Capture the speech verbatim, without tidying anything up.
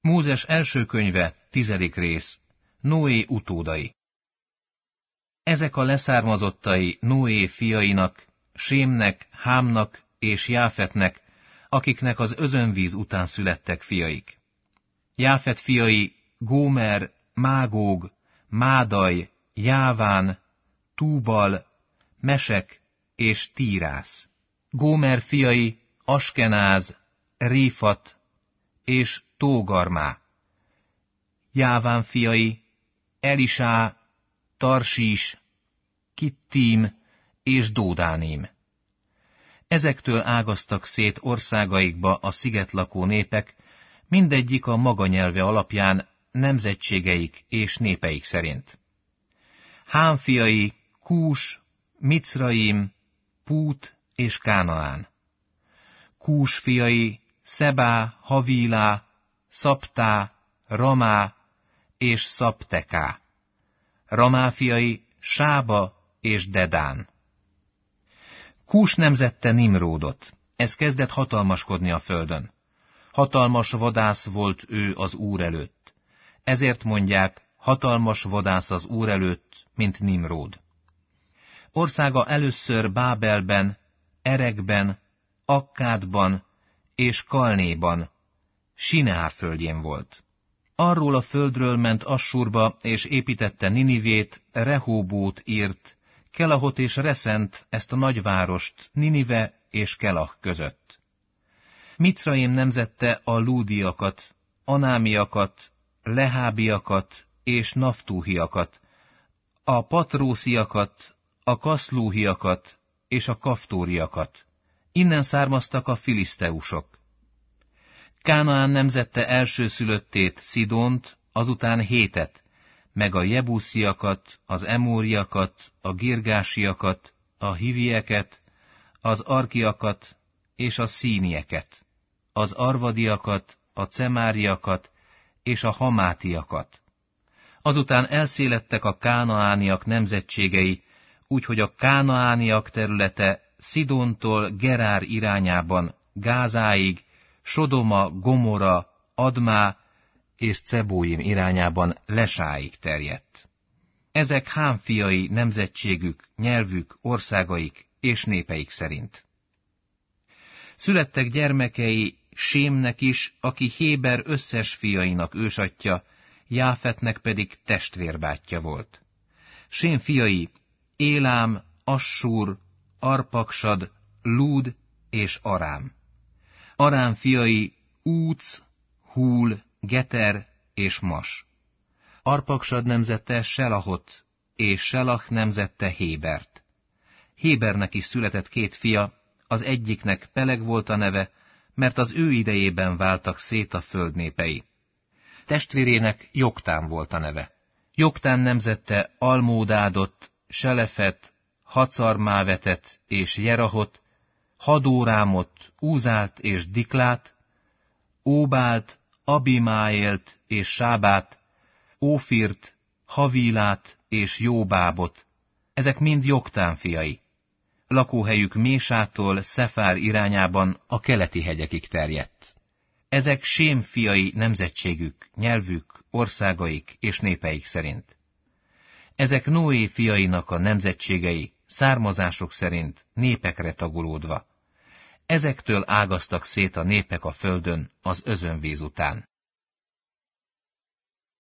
Mózes első könyve, tizedik rész, Noé utódai. Ezek a leszármazottai Noé fiainak, Sémnek, Hámnak és Jáfetnek, akiknek az özönvíz után születtek fiaik. Jáfet fiai Gómer, Mágóg, Mádaj, Jáván, Túbal, Mesek és Tírász. Gómer fiai Askenáz, Réfat és Tógarmá. Jáván fiai Elisá, Tarsís, Kittim és Dódánim. Ezektől ágaztak szét országaikba a szigetlakó népek, mindegyik a maga nyelve alapján, nemzetségeik és népeik szerint. Hám fiai Kús, Micraim, Pút és Kánaán. Kús fiai Szebá, Havílá, Szaptá, Ramá és Szapteká. Ramá fiai Sába és Dedán. Kús nemzette Nimródot, ez kezdett hatalmaskodni a földön. Hatalmas vadász volt ő az Úr előtt. Ezért mondják, hatalmas vadász az Úr előtt, mint Nimród. Országa először Bábelben, Erekben, Akkádban és Kalnéban, Sineár földjén volt. Arról a földről ment Assurba, és építette Ninivét, Rehóbót írt, Kelahot és Reszent, ezt a nagyvárost, Ninive és Kelah között. Micraim nemzette a lúdiakat, anámiakat, lehábiakat és naftúhiakat, a patrósziakat, a kaszlúhiakat és a kaftóriakat. Innen származtak a filiszteusok. Kánaán nemzette elsőszülöttét, Szidont, azután Hétet, meg a jebusziakat, az emóriakat, a girgásiakat, a hivieket, az arkiakat és a színieket, az arvadiakat, a cemáriakat és a hamátiakat. Azután elszélettek a kánaániak nemzetségei, úgyhogy a kánaániak területe Szidontól Gerár irányában, Gázáig, Sodoma, Gomora, Admá és Cebóim irányában Lesáig terjedt. Ezek Hám fiai nemzetségük, nyelvük, országaik és népeik szerint. Születtek gyermekei Sémnek is, aki Héber összes fiainak ősatja, Jáfetnek pedig testvérbátyja volt. Sém fiai Élám, Assur, Arpaksad, Lúd és Arám. Arám fiai Úc, Húl, Geter és Mas. Arpaksad nemzette Selahot, és Selah nemzette Hébert. Hébernek is született két fia, az egyiknek Peleg volt a neve, mert az ő idejében váltak szét a földnépei. Testvérének Joktán volt a neve. Joktán nemzette Almódádot, Selefet, Hacarmávetet és Jerahot, Hadórámot, Úzált és Diklát, Óbált, Abimáélt és Sábát, Ófirt, Havílát és Jóbábot. Ezek mind Joktán fiai. Lakóhelyük Mésától Szefár irányában a keleti hegyekig terjedt. Ezek Sém fiai nemzetségük, nyelvük, országaik és népeik szerint. Ezek Noé fiainak a nemzetségei, származások szerint népekre tagolódva. Ezektől ágaztak szét a népek a földön az özönvíz után.